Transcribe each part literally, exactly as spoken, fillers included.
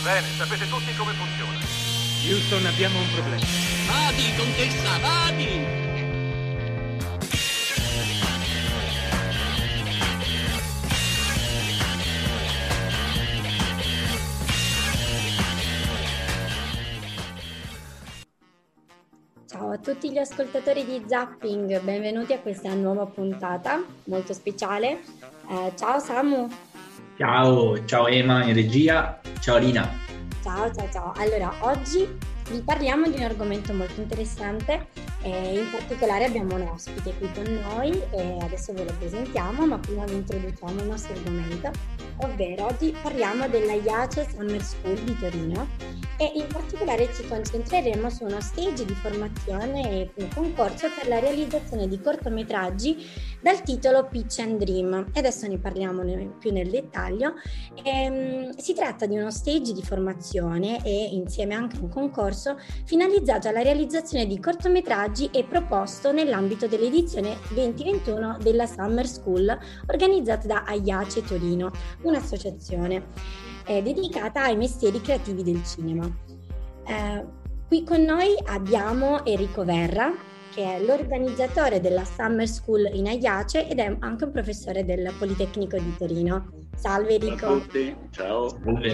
Bene, sapete tutti come funziona. Houston, abbiamo un problema. Vadi, contessa, vadi! Ciao a tutti gli ascoltatori di Zapping, benvenuti a questa nuova puntata molto speciale. Eh, ciao Samu. Ciao, ciao Ema in regia, ciao Lina. Ciao, ciao, ciao. Allora, oggi vi parliamo di un argomento molto interessante e in particolare abbiamo un ospite qui con noi e adesso ve lo presentiamo, ma prima vi introduciamo il nostro argomento, ovvero oggi parliamo della IACE Summer School di Torino e in particolare ci concentreremo su uno stage di formazione e un concorso per la realizzazione di cortometraggi dal titolo Pitch and Dream. E adesso ne parliamo più nel dettaglio. Ehm, si tratta di uno stage di formazione e insieme anche un concorso finalizzato alla realizzazione di cortometraggi e proposto nell'ambito dell'edizione venti ventuno della Summer School organizzata da IACE Torino, un'associazione eh, dedicata ai mestieri creativi del cinema. Eh, qui con noi abbiamo Enrico Verra, che è l'organizzatore della Summer School in IACE ed è anche un professore del Politecnico di Torino. Salve Enrico. Ciao a tutti, ciao. Salve.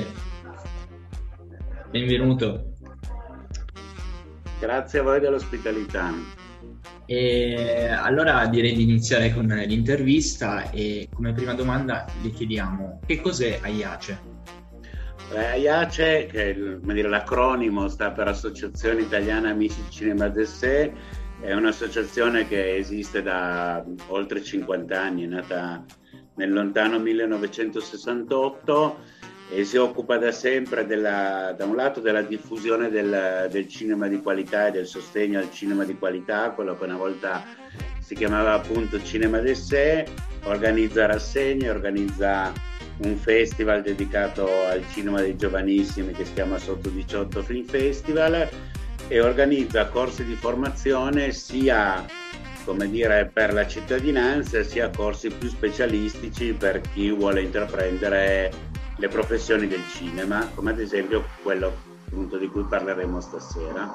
Benvenuto. Grazie a voi dell'ospitalità. E allora direi di iniziare con l'intervista e come prima domanda le chiediamo che cos'è IACE? Eh, IACE, che è come dire, l'acronimo sta per Associazione Italiana Amici di Cinema d'Essai, è un'associazione che esiste da oltre cinquanta anni, è nata nel lontano millenovecentosessantotto e si occupa da sempre della, da un lato della diffusione del, del cinema di qualità e del sostegno al cinema di qualità, quello che una volta si chiamava appunto Cinema d'Essai, organizza rassegne, organizza un festival dedicato al cinema dei giovanissimi che si chiama Sotto diciotto Film Festival e organizza corsi di formazione sia, come dire, per la cittadinanza sia corsi più specialistici per chi vuole intraprendere le professioni del cinema, come ad esempio quello appunto di cui parleremo stasera.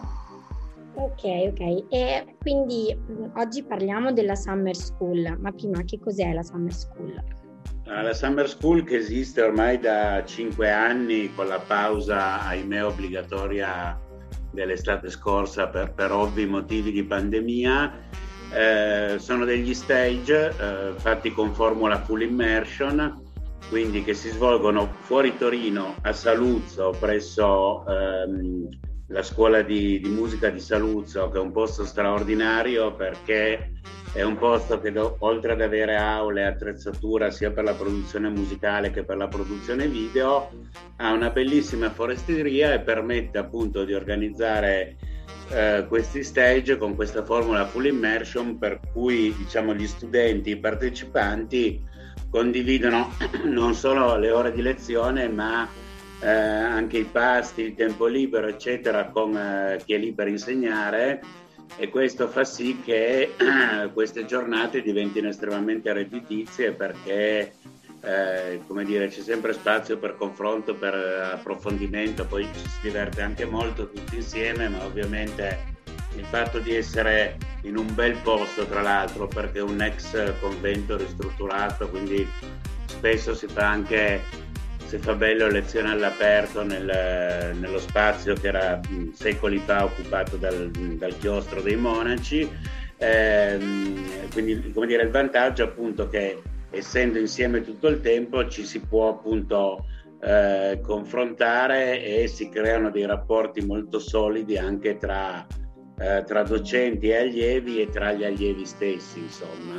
Ok, ok. E quindi oggi parliamo della Summer School, ma prima che cos'è la Summer School? La Summer School, che esiste ormai da cinque anni con la pausa, ahimè, obbligatoria dell'estate scorsa per, per ovvi motivi di pandemia, eh, sono degli stage eh, fatti con formula full immersion, quindi che si svolgono fuori Torino, a Saluzzo, presso ehm, la scuola di, di musica di Saluzzo, che è un posto straordinario perché è un posto che do, oltre ad avere aule e attrezzatura sia per la produzione musicale che per la produzione video, ha una bellissima foresteria e permette appunto di organizzare eh, questi stage con questa formula full immersion, per cui diciamo gli studenti, i partecipanti condividono non solo le ore di lezione ma eh, anche i pasti, il tempo libero eccetera con eh, chi è lì per insegnare, e questo fa sì che eh, queste giornate diventino estremamente redditizie perché eh, come dire, c'è sempre spazio per confronto, per approfondimento, poi ci si diverte anche molto tutti insieme, ma ovviamente il fatto di essere in un bel posto, tra l'altro, perché è un ex convento ristrutturato, quindi spesso si fa anche, si fa bello, lezione all'aperto nel, nello spazio che era secoli fa occupato dal, dal chiostro dei monaci, eh, quindi come dire, il vantaggio appunto che essendo insieme tutto il tempo ci si può appunto eh, confrontare e si creano dei rapporti molto solidi anche tra Eh, tra docenti e allievi e tra gli allievi stessi, insomma.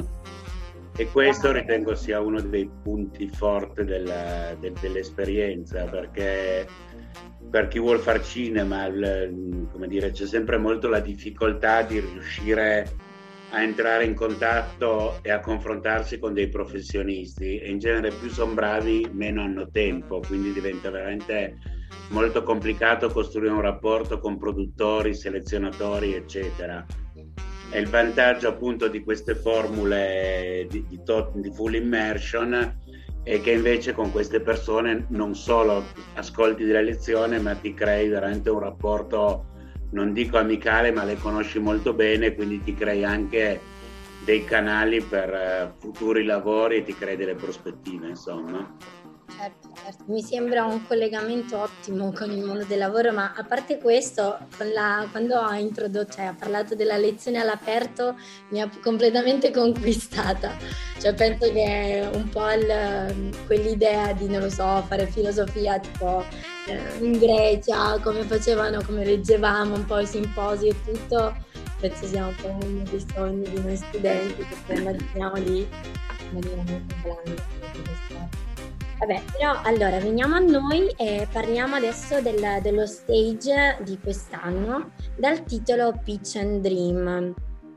E questo ritengo sia uno dei punti forti della, de, dell'esperienza, perché per chi vuol far cinema, il, come dire, c'è sempre molto la difficoltà di riuscire a entrare in contatto e a confrontarsi con dei professionisti, e in genere più sono bravi meno hanno tempo, quindi diventa veramente molto complicato costruire un rapporto con produttori, selezionatori eccetera. E il vantaggio appunto di queste formule di, di, di full immersion e che invece con queste persone non solo ascolti delle lezioni, ma ti crei veramente un rapporto, non dico amicale, ma le conosci molto bene, quindi ti crei anche dei canali per uh, futuri lavori e ti crei delle prospettive, insomma. Certo, certo, mi sembra un collegamento ottimo con il mondo del lavoro, ma a parte questo, con la, quando ha introdotto, cioè ha parlato della lezione all'aperto, mi ha completamente conquistata. Cioè penso che è un po' il, quell'idea di, non lo so, fare filosofia tipo eh, in Grecia, come facevano, come leggevamo un po' i simposi e tutto, penso sia un po' uno dei sogni di noi studenti che poi immaginiamo lì in maniera molto blanda. Vabbè, però allora veniamo a noi e parliamo adesso del, dello stage di quest'anno dal titolo Pitch and Dream.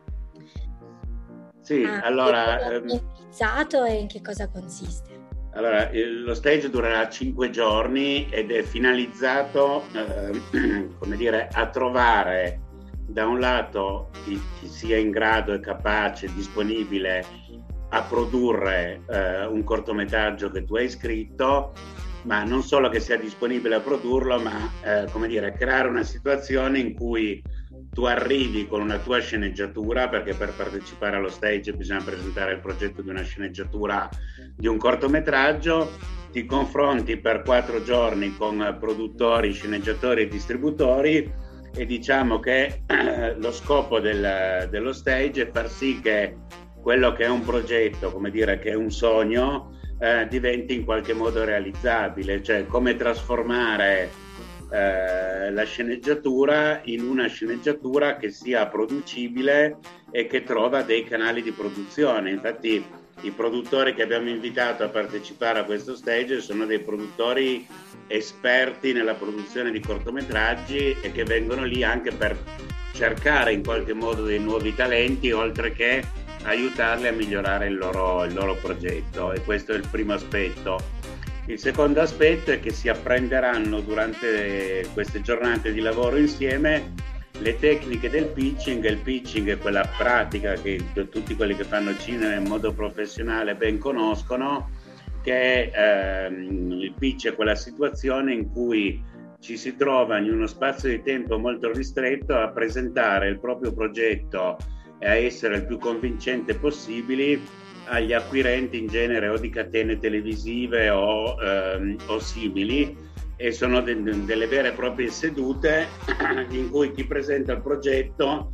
Sì, ah, allora... È organizzato e in che cosa consiste? Allora, il, lo stage durerà cinque giorni ed è finalizzato, eh, come dire, a trovare da un lato chi, chi sia in grado e capace, disponibile a produrre eh, un cortometraggio che tu hai scritto, ma non solo che sia disponibile a produrlo, ma eh, come dire, creare una situazione in cui tu arrivi con una tua sceneggiatura, perché per partecipare allo stage bisogna presentare il progetto di una sceneggiatura di un cortometraggio, ti confronti per quattro giorni con produttori, sceneggiatori e distributori e diciamo che eh, lo scopo del, dello stage è far sì che quello che è un progetto, come dire, che è un sogno, eh, diventi in qualche modo realizzabile, cioè come trasformare eh, la sceneggiatura in una sceneggiatura che sia producibile e che trova dei canali di produzione. Infatti i produttori che abbiamo invitato a partecipare a questo stage sono dei produttori esperti nella produzione di cortometraggi e che vengono lì anche per cercare in qualche modo dei nuovi talenti, oltre che aiutarli a migliorare il loro, il loro progetto, e questo è il primo aspetto. Il secondo aspetto è che si apprenderanno durante queste giornate di lavoro insieme le tecniche del pitching. Il pitching è quella pratica che tutti quelli che fanno cinema in modo professionale ben conoscono, che ehm, il pitch è quella situazione in cui ci si trova in uno spazio di tempo molto ristretto a presentare il proprio progetto e a essere il più convincente possibili agli acquirenti, in genere o di catene televisive o, ehm, o simili, e sono de- delle vere e proprie sedute in cui chi presenta il progetto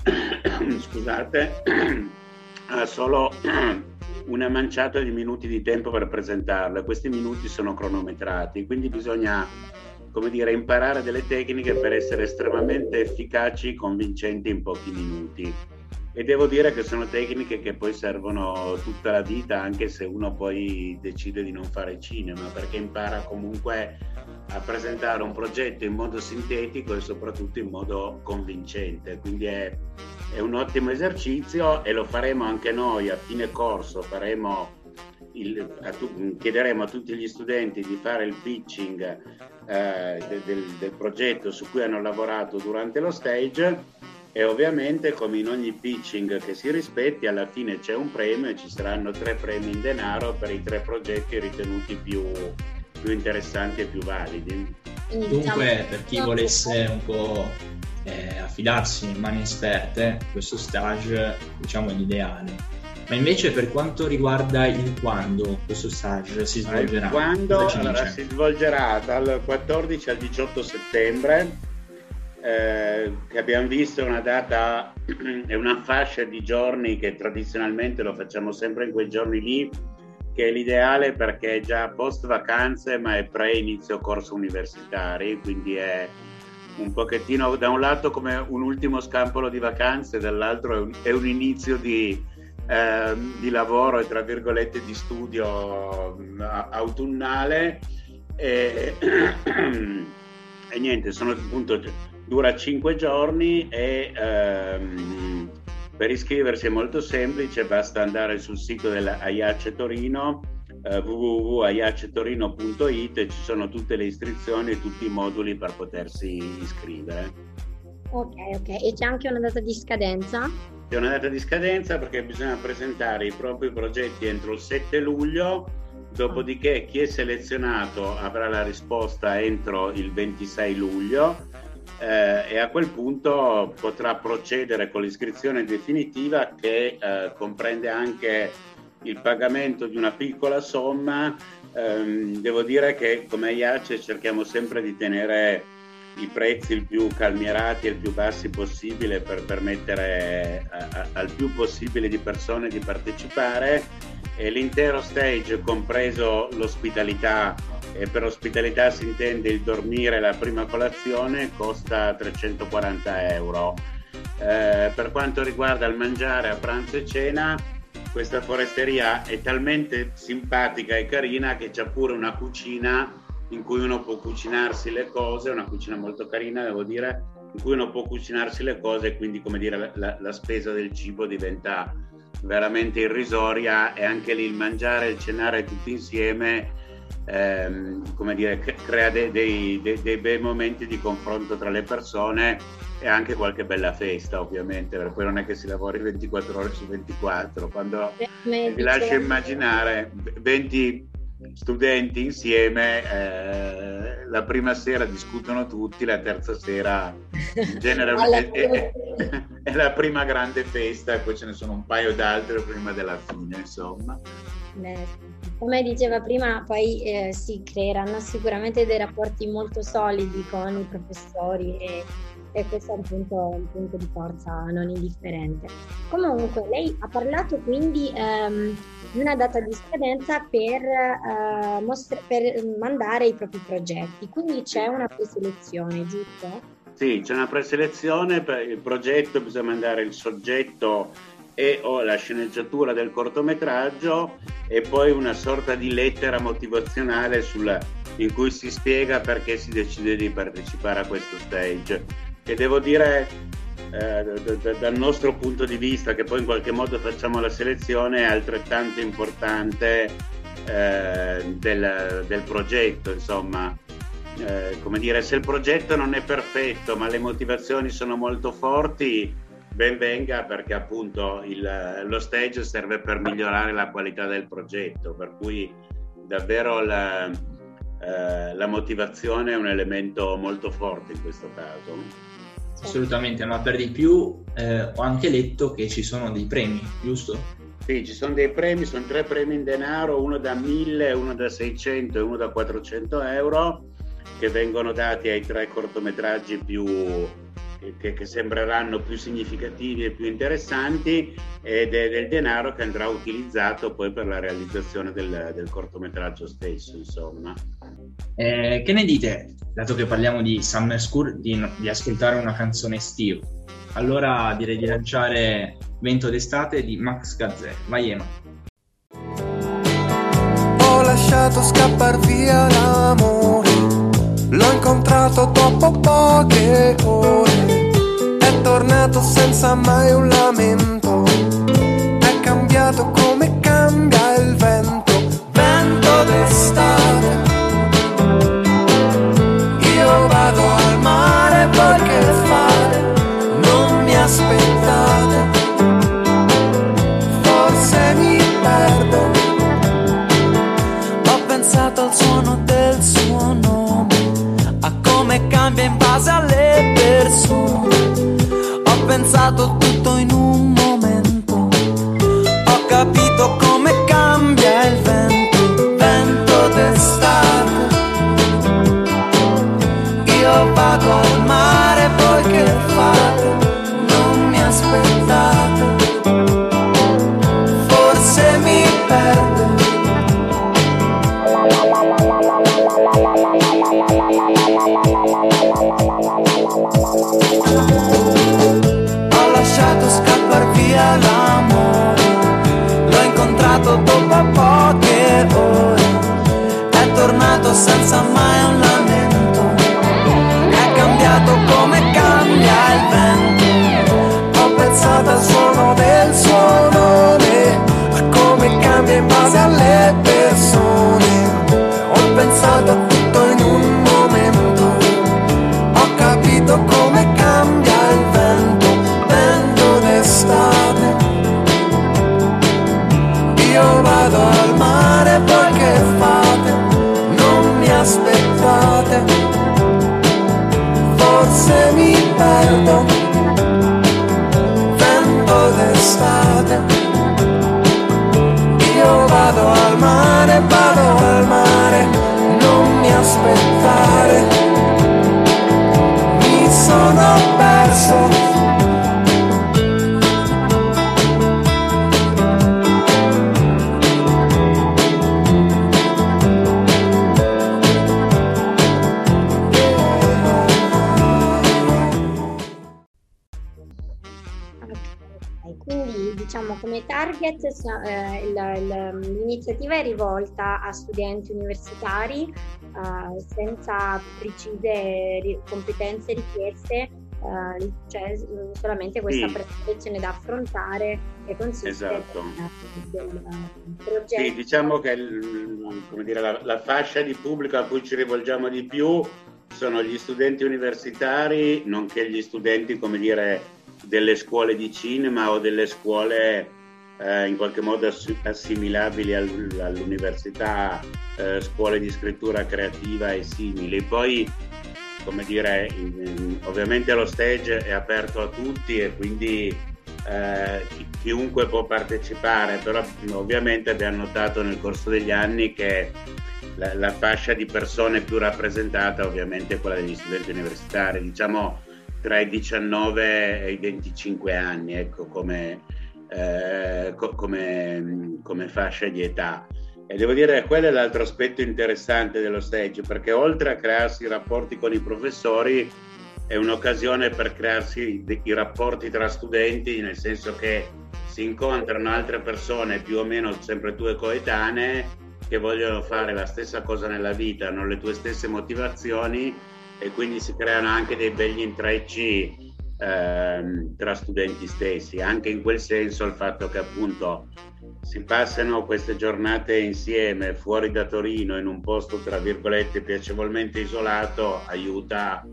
scusate ha solo una manciata di minuti di tempo per presentarlo, e questi minuti sono cronometrati, quindi bisogna, come dire, imparare delle tecniche per essere estremamente efficaci e convincenti in pochi minuti. E devo dire che sono tecniche che poi servono tutta la vita, anche se uno poi decide di non fare cinema, perché impara comunque a presentare un progetto in modo sintetico e soprattutto in modo convincente. Quindi è, è un ottimo esercizio e lo faremo anche noi a fine corso. Faremo il, a tu, chiederemo a tutti gli studenti di fare il pitching eh, de, del, del progetto su cui hanno lavorato durante lo stage. E ovviamente, come in ogni pitching che si rispetti, alla fine c'è un premio e ci saranno tre premi in denaro per i tre progetti ritenuti più, più interessanti e più validi. Dunque, per chi volesse un po' eh, affidarsi in mani esperte, questo stage, diciamo, è l'ideale. Ma invece per quanto riguarda il quando questo stage si svolgerà? Il quando allora, si svolgerà dal quattordici al diciotto settembre. Eh, che abbiamo visto è una data, è una fascia di giorni che tradizionalmente lo facciamo sempre in quei giorni lì, che è l'ideale perché è già post vacanze ma è pre inizio corso universitari, quindi è un pochettino da un lato come un ultimo scampolo di vacanze, dall'altro è un, è un inizio di, eh, di lavoro e tra virgolette di studio autunnale e, e niente, sono appunto dura cinque giorni e ehm, per iscriversi è molto semplice, basta andare sul sito della AIACE Torino, eh, w w w punto aiace torino punto i t, e ci sono tutte le istruzioni e tutti i moduli per potersi iscrivere. Ok, ok. E c'è anche una data di scadenza? C'è una data di scadenza perché bisogna presentare i propri progetti entro il sette luglio dopodiché chi è selezionato avrà la risposta entro il ventisei luglio eh, e a quel punto potrà procedere con l'iscrizione definitiva che eh, comprende anche il pagamento di una piccola somma. Ehm, devo dire che come I A C E cerchiamo sempre di tenere i prezzi il più calmierati e il più bassi possibile per permettere a, a, al più possibile di persone di partecipare, e l'intero stage, compreso l'ospitalità, e per ospitalità si intende il dormire e la prima colazione, costa trecentoquaranta euro. Eh, per quanto riguarda il mangiare a pranzo e cena, questa foresteria è talmente simpatica e carina che c'ha pure una cucina in cui uno può cucinarsi le cose, una cucina molto carina devo dire, in cui uno può cucinarsi le cose e quindi, come dire, la, la spesa del cibo diventa veramente irrisoria, e anche lì il mangiare e il cenare tutti insieme ehm, come dire, crea dei, dei, dei, dei bei momenti di confronto tra le persone e anche qualche bella festa, ovviamente, perché poi non è che si lavori ventiquattro ore su ventiquattro. Quando vi lascio immaginare venti studenti insieme, eh, la prima sera discutono tutti, la terza sera in genere è, è, è, è la prima grande festa, e poi ce ne sono un paio d'altre prima della fine, insomma. Beh, come diceva prima, poi eh, si creeranno sicuramente dei rapporti molto solidi con i professori, e, e questo è un punto, un punto di forza non indifferente. Comunque lei ha parlato quindi ehm, di una data di scadenza per, eh, mostra- per mandare i propri progetti, quindi c'è una preselezione, giusto? Sì, c'è una preselezione per il progetto, bisogna mandare il soggetto e o la sceneggiatura del cortometraggio e poi una sorta di lettera motivazionale sulla, in cui si spiega perché si decide di partecipare a questo stage, che devo dire eh, d- d- dal nostro punto di vista, che poi in qualche modo facciamo la selezione, è altrettanto importante eh, del, del progetto, insomma. Eh, come dire, se il progetto non è perfetto ma le motivazioni sono molto forti, ben venga, perché appunto il, lo stage serve per migliorare la qualità del progetto, per cui davvero la, eh, la motivazione è un elemento molto forte in questo caso. Assolutamente, ma per di più eh, ho anche letto che ci sono dei premi, giusto? Sì, ci sono dei premi, sono tre premi in denaro, uno da mille, uno da seicento e uno da quattrocento euro, che vengono dati ai tre cortometraggi più Che, che sembreranno più significativi e più interessanti, ed è del denaro che andrà utilizzato poi per la realizzazione del, del cortometraggio stesso, insomma. Eh, che ne dite, dato che parliamo di Summer School, di, di ascoltare una canzone estiva? Allora direi di lanciare Vento d'estate di Max Gazzè. Vai Ema. Ho lasciato scappar via l'amore, l'ho incontrato dopo poche ore, è tornato senza mai un lamento, è cambiato come cambia il vento, vento d'estate. Io vado al mare, voi che fate? Non mi aspettate, forse mi perdo. Ho pensato al suono del suo nome, a come cambia in base alle persone. Ho pensato tutto in un momento, ho capito come cambia il vento, vento d'estate. Io vado al mare, voi che fate? Non mi aspettate, forse mi perdo. Ho lasciato scappar via l'amore, l'ho incontrato dopo poche ore, è tornato senza mai un lamento, è cambiato forse mi perdo, vento d'estate. Io vado al mare, vado al mare, non mi aspettare, mi sono perso. Quindi diciamo come target eh, il, il, l'iniziativa è rivolta a studenti universitari eh, senza precise ri- competenze richieste, eh, c'è solamente questa Sì. presentazione da affrontare che consiste Esatto. in del progetto. Sì, diciamo che il- come dire, la, la fascia di pubblico a cui ci rivolgiamo di più sono gli studenti universitari, nonché gli studenti, come dire, delle scuole di cinema o delle scuole eh, in qualche modo ass- assimilabili all- all'università, eh, scuole di scrittura creativa e simili. Poi, come dire, in- in- ovviamente lo stage è aperto a tutti e quindi eh, chi- chiunque può partecipare, però ovviamente abbiamo notato nel corso degli anni che la, la fascia di persone più rappresentata ovviamente è quella degli studenti universitari, diciamo tra i diciannove e i venticinque anni, ecco, come, eh, co- come, come fascia di età. E devo dire che quello è l'altro aspetto interessante dello stage, perché oltre a crearsi rapporti con i professori, è un'occasione per crearsi i, i rapporti tra studenti, nel senso che si incontrano altre persone più o meno sempre tue coetanee che vogliono fare la stessa cosa nella vita, hanno le tue stesse motivazioni, e quindi si creano anche dei begli intrecci ehm, tra studenti stessi. Anche in quel senso il fatto che appunto si passano queste giornate insieme fuori da Torino in un posto tra virgolette piacevolmente isolato aiuta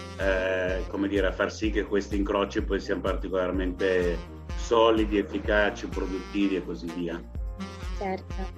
eh, come dire, a far sì che questi incroci poi siano particolarmente solidi, efficaci, produttivi e così via. Certo.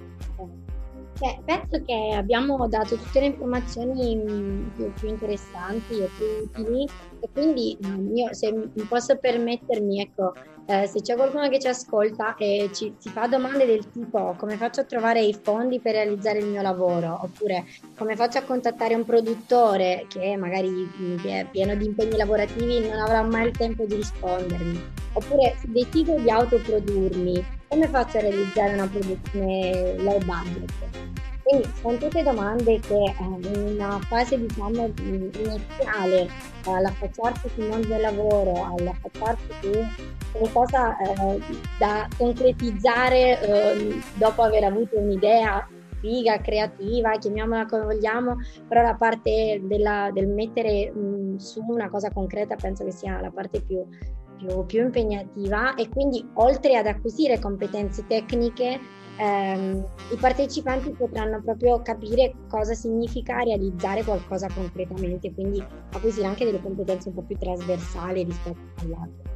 Beh, penso che abbiamo dato tutte le informazioni mh, più, più interessanti e più utili, e quindi mh, io, se mi posso permettermi, ecco, eh, se c'è qualcuno che ci ascolta e ci, si fa domande del tipo come faccio a trovare i fondi per realizzare il mio lavoro, oppure come faccio a contattare un produttore che magari mh, è pieno di impegni lavorativi e non avrà mai il tempo di rispondermi, oppure se decido di autoprodurmi, come faccio a realizzare una produzione low budget? Quindi sono tutte domande che eh, in una fase diciamo iniziale, all'affacciarsi sul mondo del lavoro, all'affacciarsi su qualcosa eh, da concretizzare eh, dopo aver avuto un'idea figa, creativa, chiamiamola come vogliamo, però la parte della, del mettere mh, su una cosa concreta penso che sia la parte più, più, più impegnativa, e quindi oltre ad acquisire competenze tecniche ehm, i partecipanti potranno proprio capire cosa significa realizzare qualcosa concretamente, quindi acquisire anche delle competenze un po' più trasversali rispetto all'altro,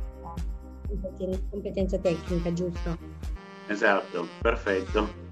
competenza tecnica, giusto? Esatto, perfetto.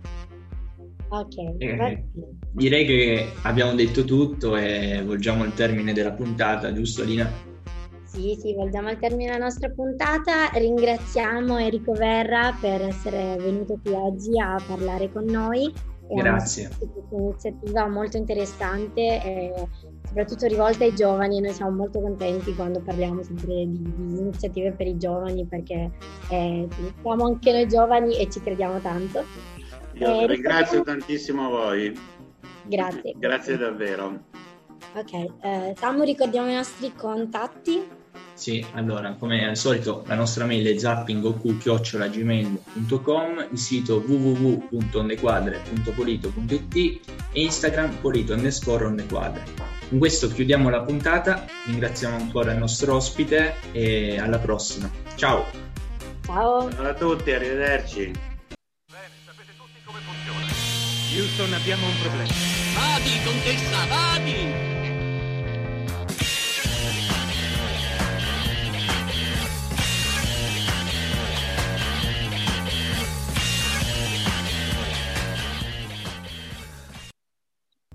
Ok, Eh, direi che abbiamo detto tutto e volgiamo al termine della puntata, giusto Lina? Sì, sì, volgiamo al termine della nostra puntata. Ringraziamo Enrico Verra per essere venuto qui oggi a parlare con noi. È Grazie. un'iniziativa molto interessante e soprattutto rivolta ai giovani. Noi siamo molto contenti quando parliamo sempre di, di iniziative per i giovani, perché eh, siamo anche noi giovani e ci crediamo tanto. Io Eh, ringrazio ricordiamo- tantissimo voi. Grazie. Grazie davvero. Ok, eh, Samu, ricordiamo i nostri contatti. Sì, allora, come al solito la nostra mail è zappingoq chiocciola gmail punto com, il sito w w w punto ondequadre punto polito punto it e Instagram polito underscore ondequadre. Con questo chiudiamo la puntata, ringraziamo ancora il nostro ospite e alla prossima. Ciao! Ciao. Ciao a tutti, arrivederci. Bene, sapete tutti come funziona. Houston, abbiamo un problema. Vadi, contessa, vadi!